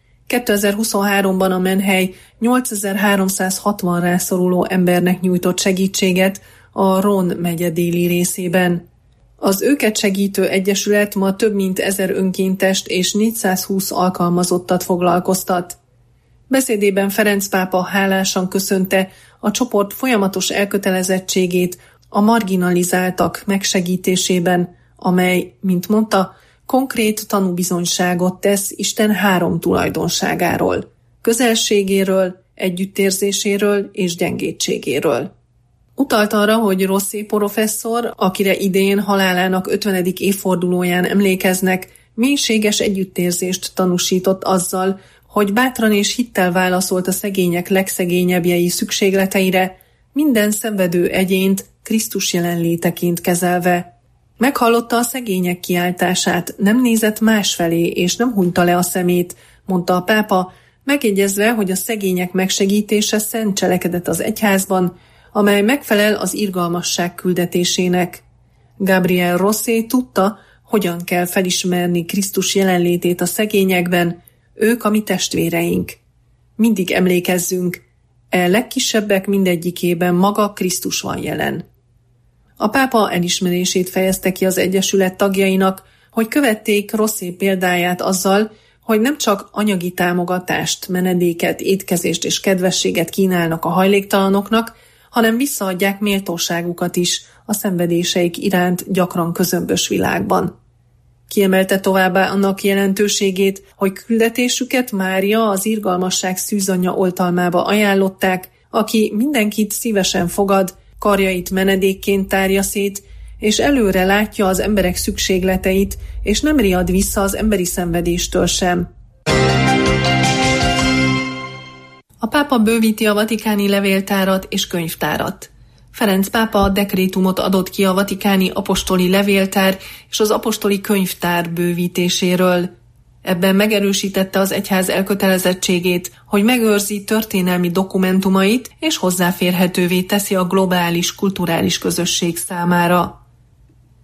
kétezer-huszonháromban a menhely nyolcezer-háromszázhatvan rászoruló embernek nyújtott segítséget a Rhône megye déli részében. Az őket segítő egyesület ma több mint ezer önkéntest és négyszázhúsz alkalmazottat foglalkoztat. Beszédében Ferenc pápa hálásan köszönte a csoport folyamatos elkötelezettségét a marginalizáltak megsegítésében, amely, mint mondta, konkrét tanúbizonyságot tesz Isten három tulajdonságáról, közelségéről, együttérzéséről és gyengétségéről. Utalt arra, hogy Rossi professzor, akire idén halálának ötvenedik évfordulóján emlékeznek, mélységes együttérzést tanúsított azzal, hogy bátran és hittel válaszolt a szegények legszegényebbjei szükségleteire, minden szenvedő egyént Krisztus jelenléteként kezelve. Meghallotta a szegények kiáltását, nem nézett másfelé és nem hunyta le a szemét, mondta a pápa, megjegyezve, hogy a szegények megsegítése szent cselekedet az egyházban, amely megfelel az irgalmasság küldetésének. Gabriel Rossi tudta, hogyan kell felismerni Krisztus jelenlétét a szegényekben, ők a mi testvéreink. Mindig emlékezzünk, e legkisebbek mindegyikében maga Krisztus van jelen. A pápa elismerését fejezte ki az egyesület tagjainak, hogy követték Rossi példáját azzal, hogy nem csak anyagi támogatást, menedéket, étkezést és kedvességet kínálnak a hajléktalanoknak, hanem visszaadják méltóságukat is a szenvedéseik iránt gyakran közömbös világban. Kiemelte továbbá annak jelentőségét, hogy küldetésüket Mária az irgalmasság szűzanyja oltalmába ajánlották, aki mindenkit szívesen fogad, karjait menedékként tárja szét, és előre látja az emberek szükségleteit, és nem riad vissza az emberi szenvedéstől sem. A pápa bővíti a vatikáni levéltárat és könyvtárat. Ferenc pápa dekrétumot adott ki a vatikáni apostoli levéltár és az apostoli könyvtár bővítéséről. Ebben megerősítette az egyház elkötelezettségét, hogy megőrzi történelmi dokumentumait és hozzáférhetővé teszi a globális kulturális közösség számára.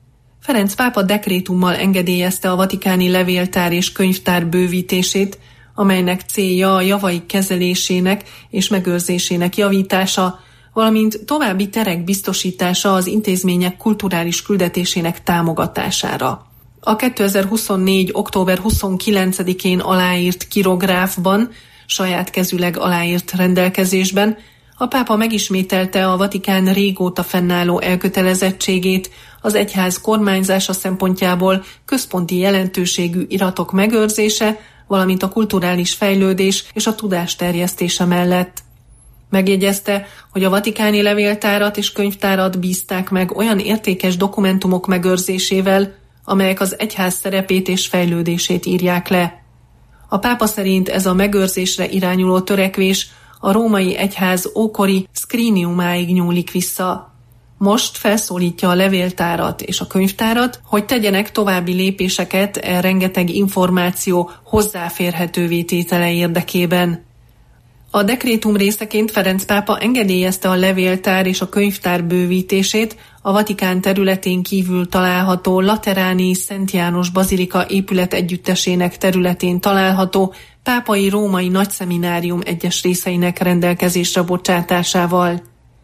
Ferenc pápa dekrétummal engedélyezte a vatikáni levéltár és könyvtár bővítését, amelynek célja a javaik kezelésének és megőrzésének javítása, valamint további terek biztosítása az intézmények kulturális küldetésének támogatására. A kétezer-huszonnégy. október huszonkilencedikén aláírt kirográfban, saját kezüleg aláírt rendelkezésben a pápa megismételte a Vatikán régóta fennálló elkötelezettségét az egyház kormányzása szempontjából központi jelentőségű iratok megőrzése, valamint a kulturális fejlődés és a tudás terjesztése mellett. Megjegyezte, hogy a vatikáni levéltárat és könyvtárat bízták meg olyan értékes dokumentumok megőrzésével, amelyek az egyház szerepét és fejlődését írják le. A pápa szerint ez a megőrzésre irányuló törekvés a római egyház ókori szkríniumáig nyúlik vissza. Most felszólítja a levéltárat és a könyvtárat, hogy tegyenek további lépéseket e rengeteg információ hozzáférhetővé tétele érdekében. A dekrétum részeként Ferenc pápa engedélyezte a levéltár és a könyvtár bővítését a Vatikán területén kívül található Lateráni Szent János Bazilika épület együttesének területén található pápai római nagyszeminárium egyes részeinek rendelkezésre bocsátásával.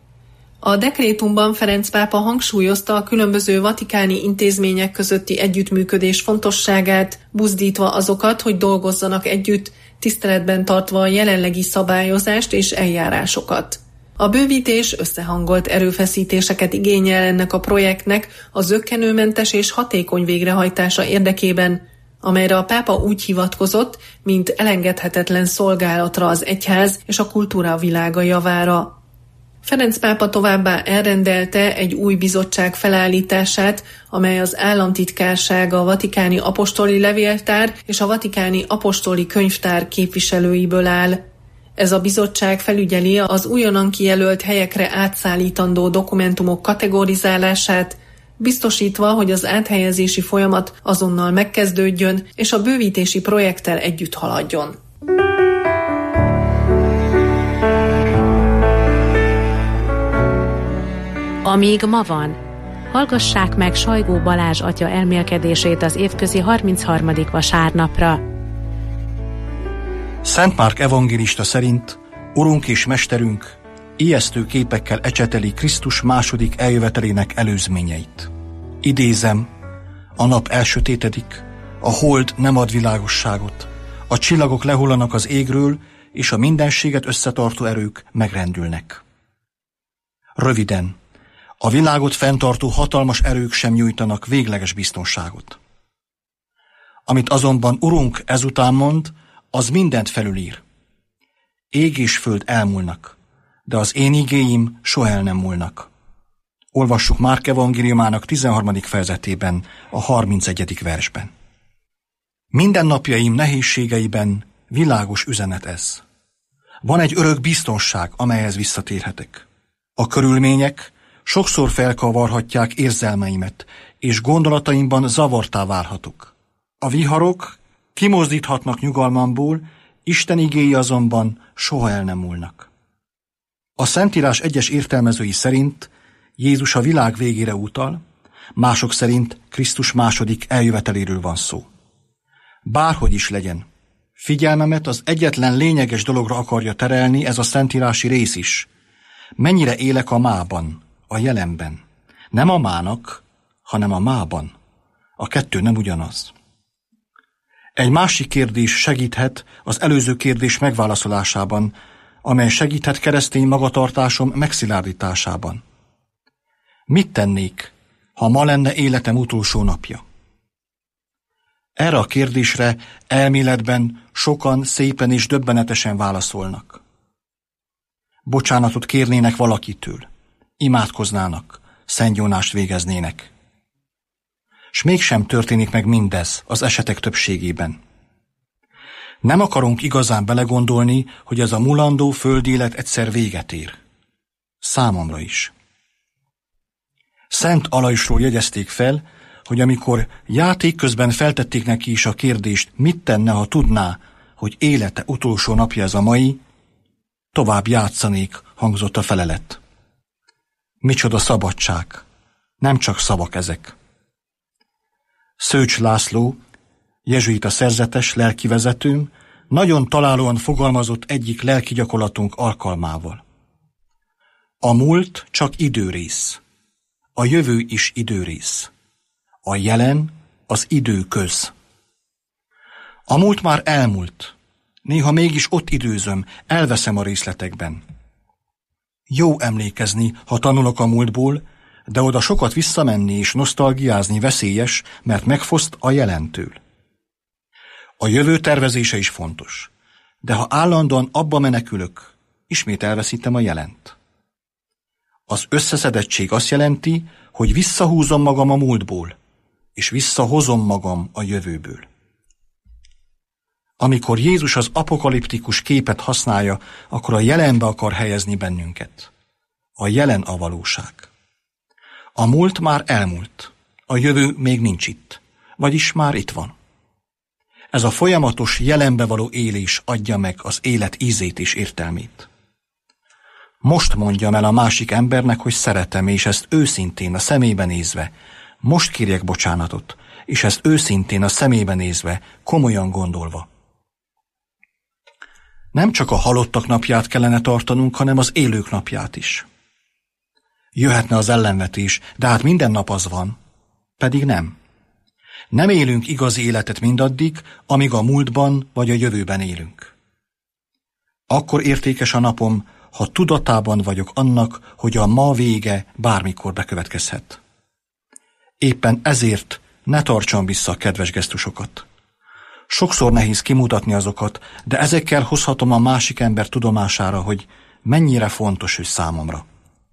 A dekrétumban Ferenc pápa hangsúlyozta a különböző vatikáni intézmények közötti együttműködés fontosságát, buzdítva azokat, hogy dolgozzanak együtt, tiszteletben tartva a jelenlegi szabályozást és eljárásokat. A bővítés összehangolt erőfeszítéseket igényel ennek a projektnek a zökkenőmentes és hatékony végrehajtása érdekében, amelyre a pápa úgy hivatkozott, mint elengedhetetlen szolgálatra az egyház és a kultúra világa javára. Ferenc pápa továbbá elrendelte egy új bizottság felállítását, amely az államtitkárság, a vatikáni apostoli levéltár és a vatikáni apostoli könyvtár képviselőiből áll. Ez a bizottság felügyeli az újonnan kijelölt helyekre átszállítandó dokumentumok kategorizálását, biztosítva, hogy az áthelyezési folyamat azonnal megkezdődjön és a bővítési projekttel együtt haladjon. Amíg ma van, hallgassák meg Sajgó Balázs atya elmélkedését az évközi harmincharmadik vasárnapra. Szent Márk evangélista szerint Urunk és Mesterünk ijesztő képekkel ecseteli Krisztus második eljövetelének előzményeit. Idézem, a nap elsötétedik, a hold nem ad világosságot, a csillagok lehullanak az égről, és a mindenséget összetartó erők megrendülnek. Röviden, a világot fenntartó hatalmas erők sem nyújtanak végleges biztonságot. Amit azonban Urunk ezután mond, az mindent felülír. Ég és föld elmúlnak, de az én igéim soha el nem múlnak. Olvassuk Márk evangéliumának tizenharmadik fejezetében, a harmincegyedik versben. Minden napjaim nehézségeiben világos üzenet ez. Van egy örök biztonság, amelyhez visszatérhetek. A körülmények sokszor felkavarhatják érzelmeimet, és gondolataimban zavartá válhatok. A viharok kimozdíthatnak nyugalmamból, Isten igéi azonban soha el nem múlnak. A Szentírás egyes értelmezői szerint Jézus a világ végére utal, mások szerint Krisztus második eljöveteléről van szó. Bárhogy is legyen, figyelmemet az egyetlen lényeges dologra akarja terelni ez a szentírási rész is. Mennyire élek a mában, a jelenben. Nem a mának, hanem a mában. A kettő nem ugyanaz. Egy másik kérdés segíthet az előző kérdés megválaszolásában, amely segíthet keresztény magatartásom megszilárdításában. Mit tennék, ha ma lenne életem utolsó napja? Erre a kérdésre elméletben sokan szépen és döbbenetesen válaszolnak. Bocsánatot kérnének valakitől, imádkoznának, szentgyónást végeznének. S mégsem történik meg mindez az esetek többségében. Nem akarunk igazán belegondolni, hogy ez a mulandó földi élet egyszer véget ér. Számomra is. Szent Alajsról jegyezték fel, hogy amikor játék közben feltették neki is a kérdést, mit tenne, ha tudná, hogy élete utolsó napja ez a mai, tovább játszanék, hangzott a felelet. Micsoda szabadság, nem csak szavak ezek. Szőcs László, jezsuita szerzetes, lelkivezetőm, nagyon találóan fogalmazott egyik lelki gyakorlatunk alkalmával. A múlt csak időrész, a jövő is időrész, a jelen az idő köz. A múlt már elmúlt, néha mégis ott időzöm, elveszem a részletekben. Jó emlékezni, ha tanulok a múltból, de oda sokat visszamenni és nosztalgiázni veszélyes, mert megfoszt a jelentől. A jövő tervezése is fontos, de ha állandóan abba menekülök, ismét elveszítem a jelent. Az összeszedettség azt jelenti, hogy visszahúzom magam a múltból, és visszahozom magam a jövőből. Amikor Jézus az apokaliptikus képet használja, akkor a jelenbe akar helyezni bennünket. A jelen a valóság. A múlt már elmúlt, a jövő még nincs itt, vagyis már itt van. Ez a folyamatos jelenbe való élés adja meg az élet ízét és értelmét. Most mondjam el a másik embernek, hogy szeretem, és ezt őszintén a szemébe nézve. Most kérjek bocsánatot, és ezt őszintén a szemébe nézve, komolyan gondolva. Nem csak a halottak napját kellene tartanunk, hanem az élők napját is. Jöhetne az ellenvetés, de hát minden nap az van, pedig nem. Nem élünk igazi életet mindaddig, amíg a múltban vagy a jövőben élünk. Akkor értékes a napom, ha tudatában vagyok annak, hogy a ma vége bármikor bekövetkezhet. Éppen ezért ne tartsam vissza a kedves gesztusokat. Sokszor nehéz kimutatni azokat, de ezekkel hozhatom a másik ember tudomására, hogy mennyire fontos ő számomra.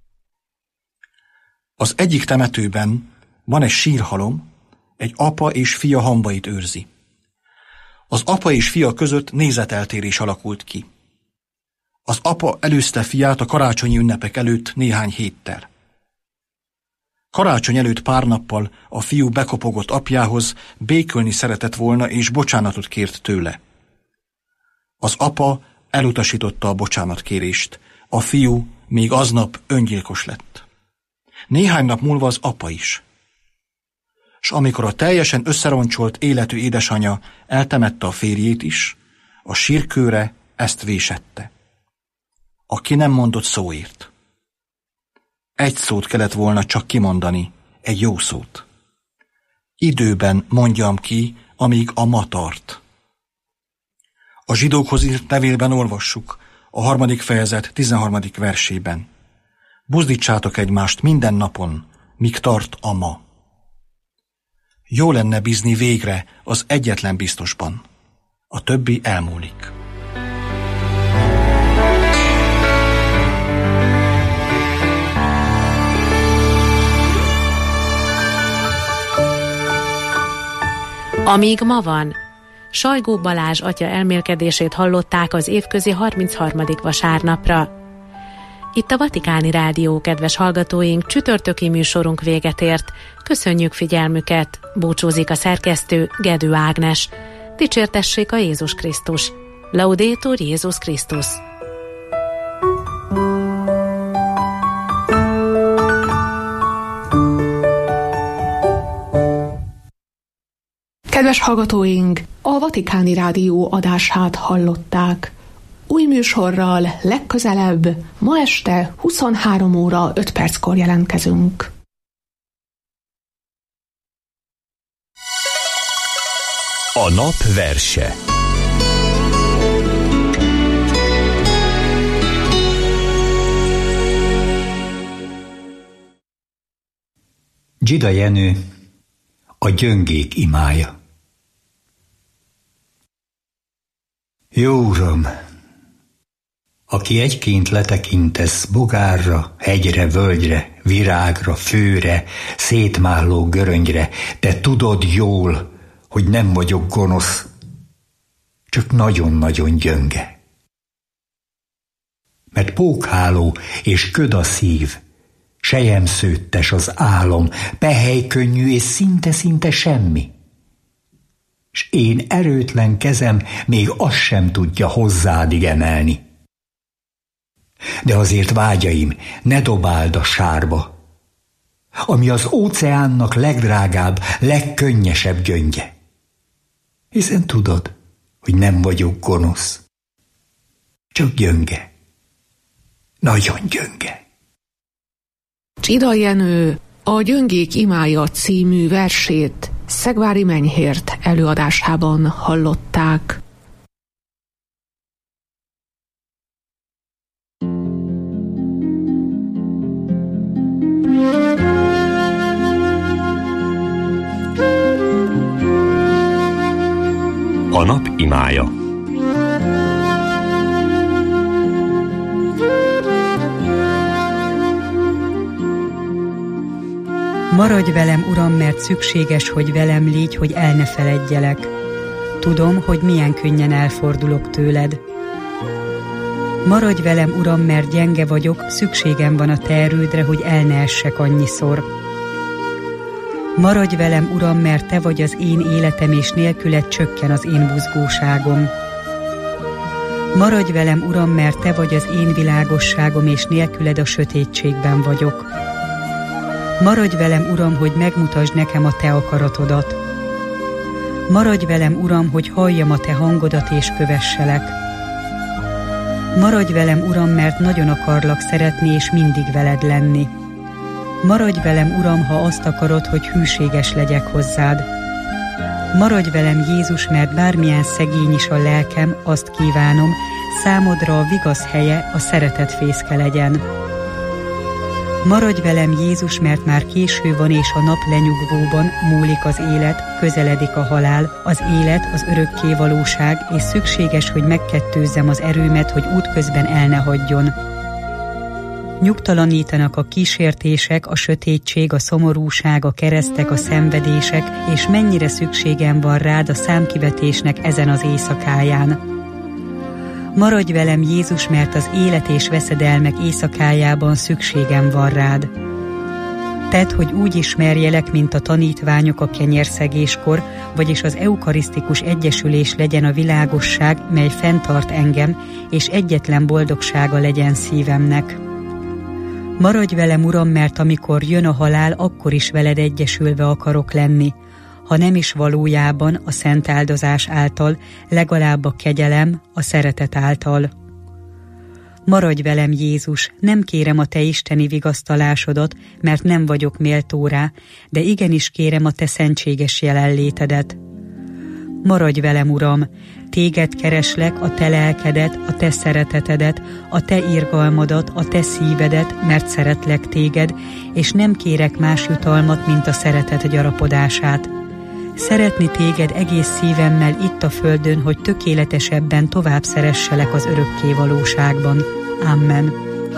Az egyik temetőben van egy sírhalom, egy apa és fia hambait őrzi. Az apa és fia között nézeteltérés alakult ki. Az apa előzte fiát a karácsonyi ünnepek előtt néhány héttel. Karácsony előtt pár nappal a fiú bekopogott apjához, békölni szeretett volna és bocsánatot kért tőle. Az apa elutasította a bocsánatkérést, a fiú még aznap öngyilkos lett. Néhány nap múlva az apa is. S amikor a teljesen összeroncsolt életű édesanyja eltemette a férjét is, a sírkőre ezt vésette. A ki nem mondott szóért. Egy szót kellett volna csak kimondani, egy jó szót. Időben mondjam ki, amíg a ma tart. A zsidókhoz írt levélben olvassuk, a harmadik fejezet tizenharmadik versében. Buzdítsátok egymást minden napon, míg tart a ma. Jó lenne bízni végre az egyetlen biztosban. A többi elmúlik. Amíg ma van, Sajgó Balázs atya elmélkedését hallották az évközi harmincharmadik vasárnapra. Itt a Vatikáni Rádió, kedves hallgatóink, csütörtöki műsorunk véget ért. Köszönjük figyelmüket, búcsúzik a szerkesztő, Gedő Ágnes. Dicsértessék a Jézus Krisztus. Laudetur Jézus Krisztus. Kedves hallgatóink, a Vatikáni Rádió adását hallották. Új műsorral legközelebb, ma este huszonhárom óra öt perckor jelentkezünk. A nap verse. Dzsida Jenő, a gyöngék imája. Jó Uram, aki egyként letekintesz bogárra, hegyre, völgyre, virágra, főre, szétmálló göröngyre, te tudod jól, hogy nem vagyok gonosz, csak nagyon-nagyon gyönge. Mert pókháló és köd a szív, selyemszőttes az álom, pehely-könnyű és szinte-szinte semmi. S én erőtlen kezem még azt sem tudja hozzádig emelni. De azért vágyaim, ne dobáld a sárba, ami az óceánnak legdrágább, legkönnyesebb gyöngye. Hiszen tudod, hogy nem vagyok gonosz. Csak gyönge. Nagyon gyönge. Csida Jenő a Gyöngék imája című versét Szegvári Menyhért előadásában hallották. A nap imája. Maradj velem, Uram, mert szükséges, hogy velem légy, hogy el ne feledjelek. Tudom, hogy milyen könnyen elfordulok tőled. Maradj velem, Uram, mert gyenge vagyok, szükségem van a te erődre, hogy el ne essek annyiszor. Maradj velem, Uram, mert te vagy az én életem, és nélküled csökken az én buzgóságom. Maradj velem, Uram, mert te vagy az én világosságom, és nélküled a sötétségben vagyok. Maradj velem, Uram, hogy megmutasd nekem a te akaratodat. Maradj velem, Uram, hogy halljam a te hangodat és kövesselek. Maradj velem, Uram, mert nagyon akarlak szeretni és mindig veled lenni. Maradj velem, Uram, ha azt akarod, hogy hűséges legyek hozzád. Maradj velem, Jézus, mert bármilyen szegény is a lelkem, azt kívánom, számodra a vigasz helye, a szeretet fészke legyen. Maradj velem, Jézus, mert már késő van, és a nap lenyugvóban múlik az élet, közeledik a halál, az élet, az örökké valóság, és szükséges, hogy megkettőzzem az erőmet, hogy útközben el ne hagyjon. Nyugtalanítanak a kísértések, a sötétség, a szomorúság, a keresztek, a szenvedések, és mennyire szükségem van rád a számkivetésnek ezen az éjszakáján. Maradj velem, Jézus, mert az élet és veszedelmek éjszakájában szükségem van rád. Tedd, hogy úgy ismerjelek, mint a tanítványok a kenyérszegéskor, vagyis az eukarisztikus egyesülés legyen a világosság, mely fenntart engem, és egyetlen boldogsága legyen szívemnek. Maradj velem, Uram, mert amikor jön a halál, akkor is veled egyesülve akarok lenni, ha nem is valójában a szent áldozás által, legalább a kegyelem, a szeretet által. Maradj velem, Jézus, nem kérem a te isteni vigasztalásodat, mert nem vagyok méltó rá, de igenis kérem a te szentséges jelenlétedet. Maradj velem, Uram, téged kereslek, a te lelkedet, a te szeretetedet, a te irgalmadat, a te szívedet, mert szeretlek téged, és nem kérek más jutalmat, mint a szeretet gyarapodását. Szeretni téged egész szívemmel itt a földön, hogy tökéletesebben tovább szeresselek az örökké valóságban. Amen.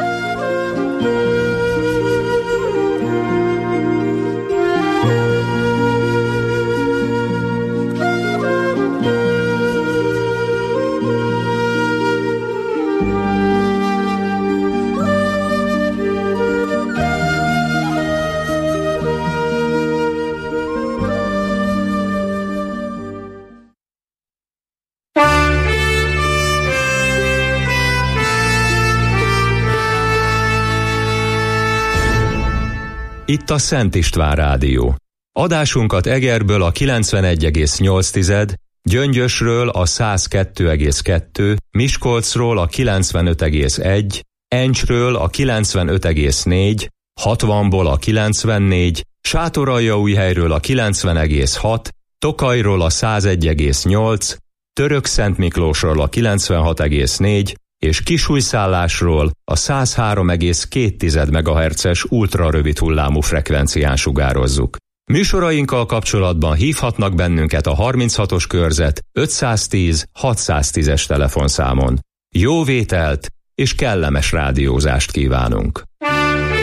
Itt a Szent István Rádió. Adásunkat Egerből a kilencvenegy egész nyolc, Gyöngyösről a száz kettő egész kettő, Miskolcról a kilencvenöt egész egy, Encsről a kilencvenöt egész négy, hatvanból a kilencvennégy, Sátoraljaújhelyről a kilencven egész hat, Tokajról a száz egy egész nyolc, Törökszentmiklósról a kilencvenhat egész négy, és Kisújszállásról a száz három egész két megahertzes ultrarövid hullámú frekvencián sugározzuk. Műsorainkkal kapcsolatban hívhatnak bennünket a harminchatos körzet ötszáztíz hatszáztízes telefonszámon. Jó vételt és kellemes rádiózást kívánunk!